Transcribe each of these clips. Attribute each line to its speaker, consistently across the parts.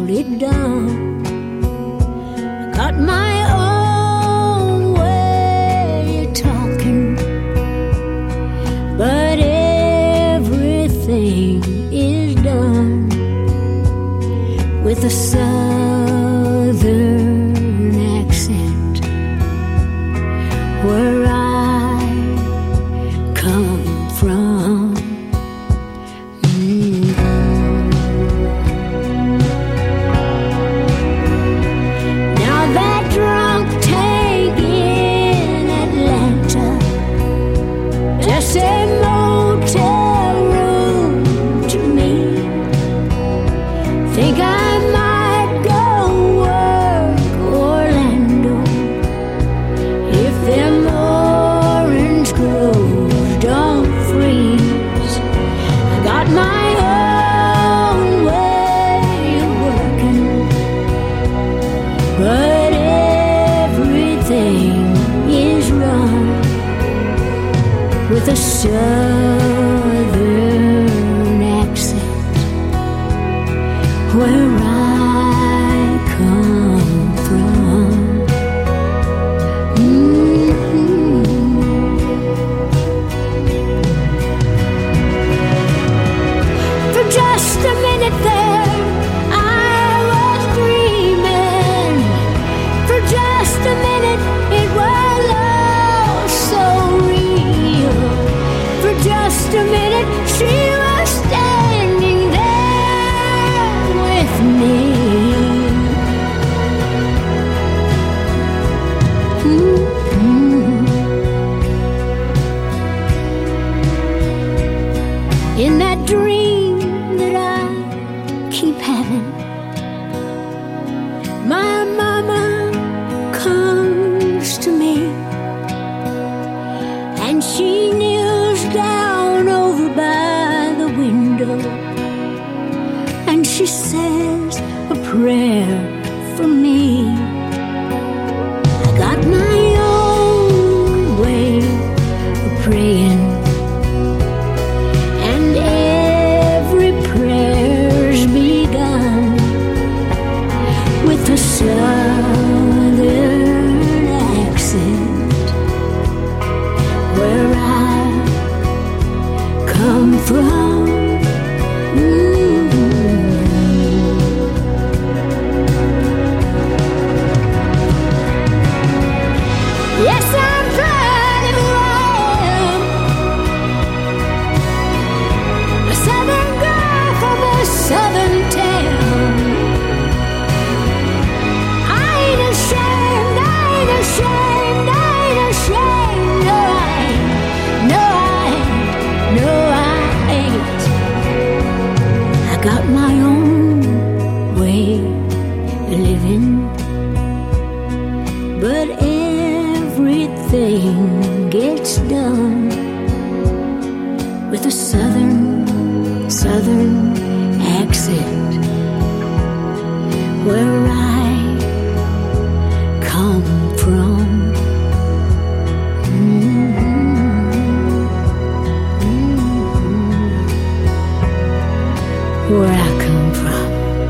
Speaker 1: hold it down. I got my own way of talking, but everything is done with a southern accent where I come from. Now that drunk tank in Atlanta, just a motel room to me. Think I might go work Orlando if them orange groves don't freeze. I got my own way of working, but everything is run with a southern accent where I come from. For just a minute there, I was dreaming. For just a minute, it was all so real. For just a minute, she was standing there with me. In that dream that I keep having, my mama comes to me and she kneels down over by the window and she says a prayer for me. I got my own way of praying, and every prayer's begun with a southern accent where I come from. Yes, I'm proud of who I am. A southern girl from a southern town. I ain't ashamed, I ain't ashamed, I ain't ashamed. No, I ain't, no, I ain't, no, I ain't. I got my own way of living, but everything gets done with a southern accent where I come from. Where I come from.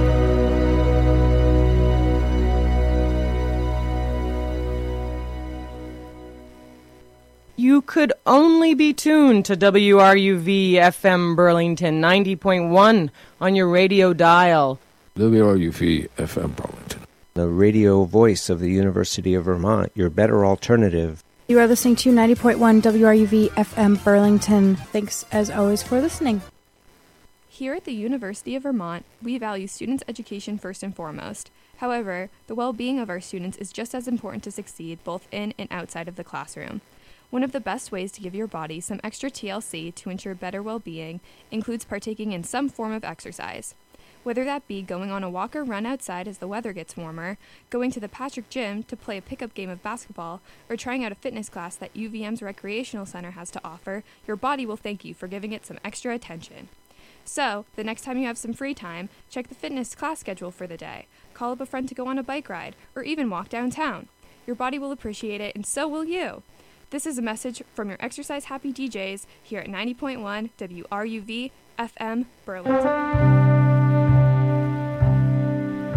Speaker 2: You could only be tuned to WRUV FM Burlington 90.1 on your radio dial.
Speaker 3: WRUV FM Burlington.
Speaker 4: The radio voice of the University of Vermont, your better alternative.
Speaker 5: You are listening to 90.1 WRUV FM Burlington. Thanks as always for listening.
Speaker 6: Here at the University of Vermont, we value students' education first and foremost. However, the well-being of our students is just as important to succeed both in and outside of the classroom. One of the best ways to give your body some extra TLC to ensure better well-being includes partaking in some form of exercise. Whether that be going on a walk or run outside as the weather gets warmer, going to the Patrick Gym to play a pickup game of basketball, or trying out a fitness class that UVM's Recreational Center has to offer, your body will thank you for giving it some extra attention. So, the next time you have some free time, check the fitness class schedule for the day, call up a friend to go on a bike ride, or even walk downtown. Your body will appreciate it, and so will you. This is a message from your exercise-happy DJs here at 90.1 WRUV FM Burlington.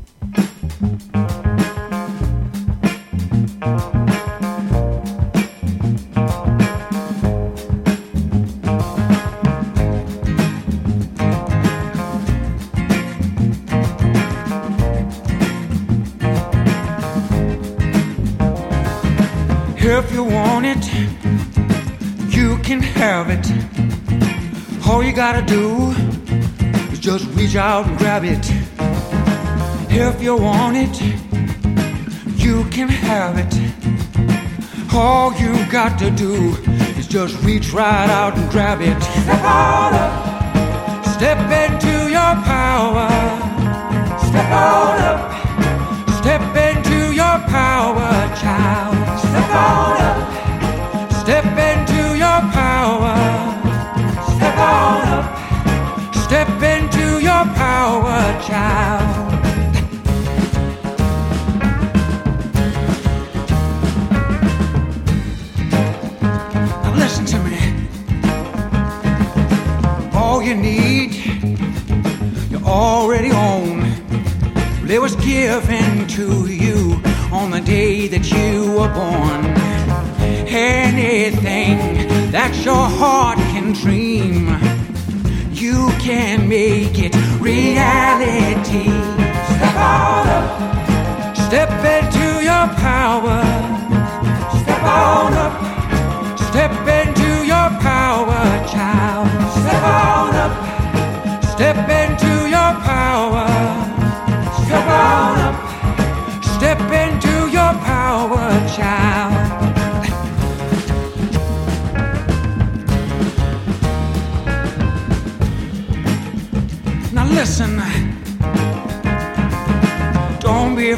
Speaker 7: If you want it, you can have it. All you gotta do is just reach out and grab it. If you want it, you can have it. All you got to do is just reach right out and grab it. Step on up, step into your power. Step on up, step into your power, child. Step on up, step into your power. Step on up, step into your power, child. Now listen to me. All you need, you already own. It was given to you on the day that you were born. Anything that your heart can dream, you can make it reality. Step on up, step into your power. Step on up, step into your power, child. Step on up, step into your power. Step on up, step into your power, child. Now listen, don't be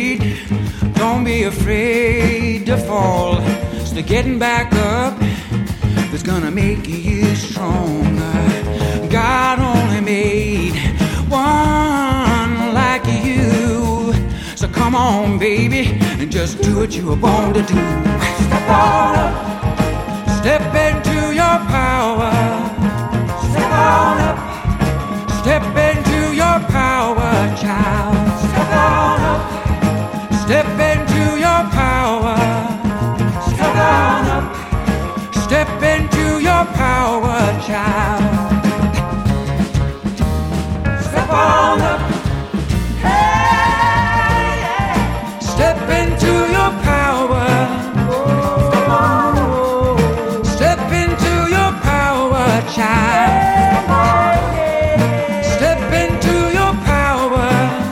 Speaker 7: afraid to fall. It's the getting back up that's gonna make you stronger. God only made one like you. So come on, baby, and just do what you were born to do. Step on up, step into your power. Step on up, step into your power, child. Step on up, step into your power. Step on up, step into your power, child. Step on up, hey, yeah. Step into your power. Step on up, step into your power, child. Step into your power.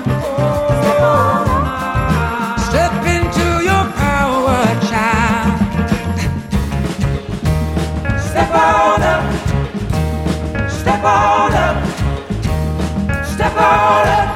Speaker 7: Step into your power, child. Step on up, step on up. Step on up.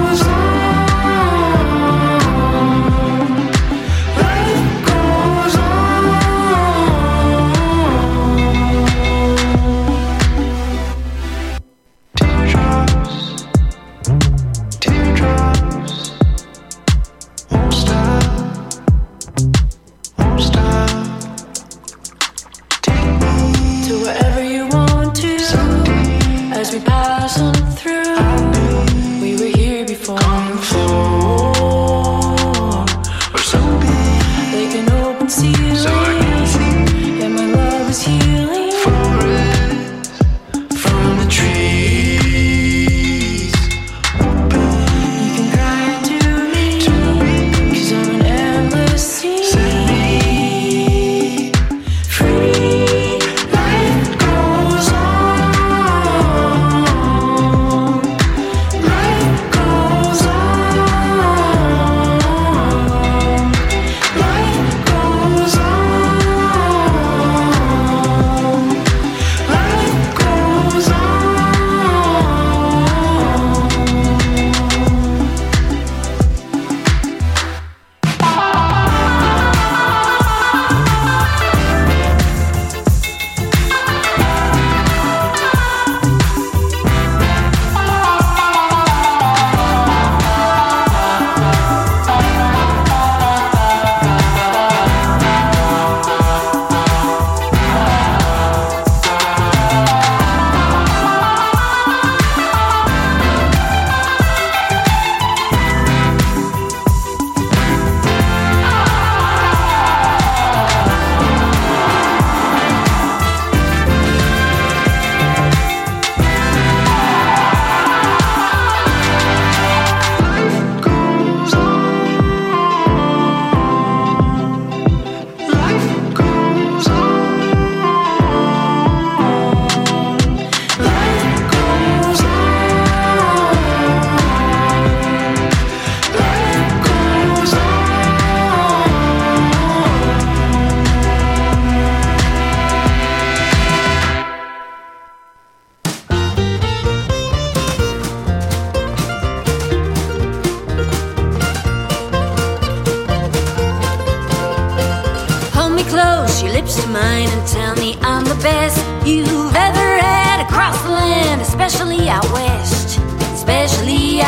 Speaker 8: Life goes on. lips to mine and tell me I'm the best you've ever had across the land, especially out west.